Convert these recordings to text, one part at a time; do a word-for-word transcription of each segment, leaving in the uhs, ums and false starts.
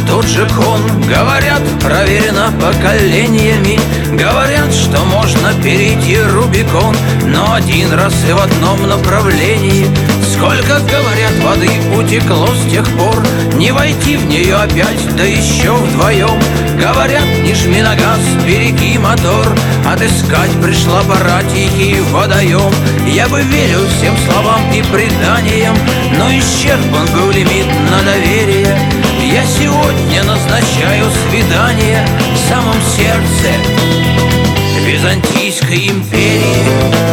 тот же кон. Говорят, проверено поколениями, говорят, что можно перейти Рубикон, но один раз и в одном направлении. Сколько, говорят, воды утекло с тех пор, не войти в нее опять, да еще вдвоем. Говорят, не жми на газ, береги мотор, отыскать пришла пора тихий водоем. Я бы верил всем словам и преданиям, но исчерпан был лимит на доверие. Я сегодня назначаю свидание в самом сердце Византийской империи.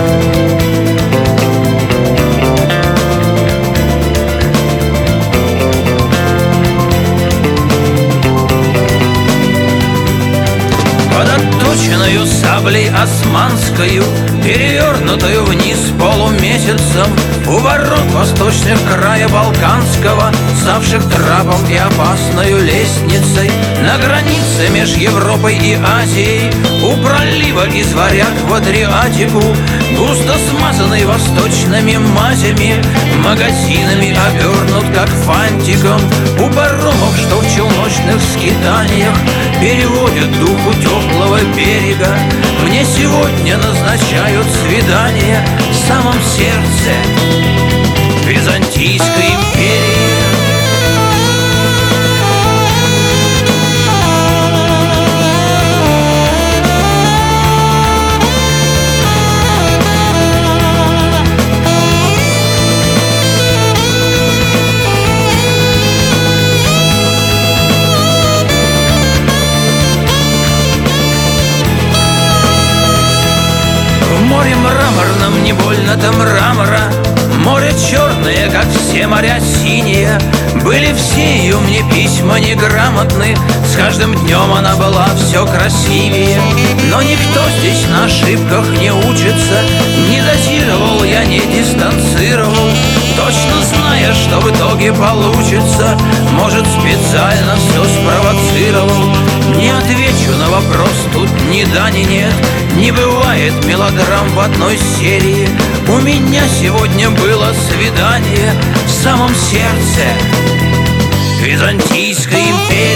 Отточенную саблей османскою, перевернутую вниз полумесяцем, у ворот восточных края Балканского, ставших трапом и опасною лестницей, на границе меж Европой и Азией, у пролива из Варяг в Адриатику, густо смазанный восточными мазями, магазинами обернут как фантиком, у паромов, что в челночных скитаниях переводят духу теплого берега. Мне сегодня назначают свидание в самом сердце Византийской империи. Море мраморном не больно-то мрамора, море черное, как все моря синие. Были все ее мне письма неграмотны, с каждым днем она была все красивее. Но никто здесь на ошибках не учится, не дозировал я, не дистанцировал, точно зная, что в итоге получится. Может, специально все спровоцировал. Не отвечу на вопрос, тут ни да, ни нет. Не бывает мелодрам в одной серии. У меня сегодня было свидание в самом сердце Византийской империи.